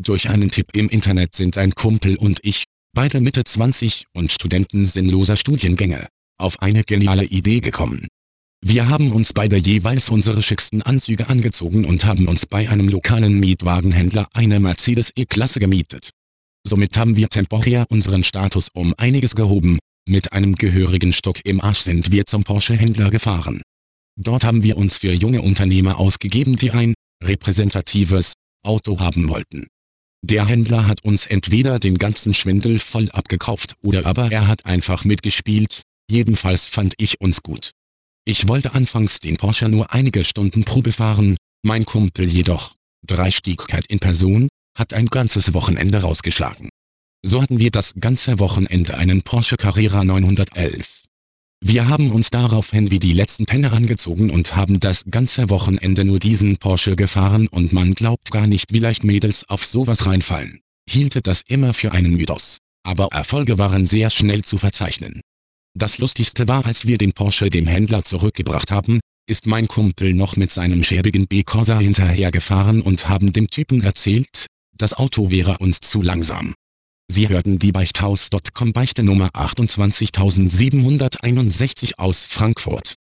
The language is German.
Durch einen Tipp im Internet sind ein Kumpel und ich, beide Mitte 20 und Studenten sinnloser Studiengänge, auf eine geniale Idee gekommen. Wir haben uns beide jeweils unsere schicksten Anzüge angezogen und haben uns bei einem lokalen Mietwagenhändler eine Mercedes E-Klasse gemietet. Somit haben wir temporär unseren Status um einiges gehoben. Mit einem gehörigen Stock im Arsch sind wir zum Porsche-Händler gefahren. Dort haben wir uns für junge Unternehmer ausgegeben, die ein repräsentatives Auto haben wollten. Der Händler hat uns entweder den ganzen Schwindel voll abgekauft oder aber er hat einfach mitgespielt, jedenfalls fand ich uns gut. Ich wollte anfangs den Porsche nur einige Stunden Probe fahren, mein Kumpel jedoch, Dreistigkeit in Person, hat ein ganzes Wochenende rausgeschlagen. So hatten wir das ganze Wochenende einen Porsche Carrera 911. Wir haben uns daraufhin wie die letzten Penner angezogen und haben das ganze Wochenende nur diesen Porsche gefahren und man glaubt gar nicht, wie leicht Mädels auf sowas reinfallen. Hielte das immer für einen Mythos. Aber Erfolge waren sehr schnell zu verzeichnen. Das Lustigste war, als wir den Porsche dem Händler zurückgebracht haben, ist mein Kumpel noch mit seinem schäbigen B-Corsa hinterhergefahren und haben dem Typen erzählt, das Auto wäre uns zu langsam. Sie hörten die Beichthaus.com Beichte Nummer 28761 aus Frankfurt.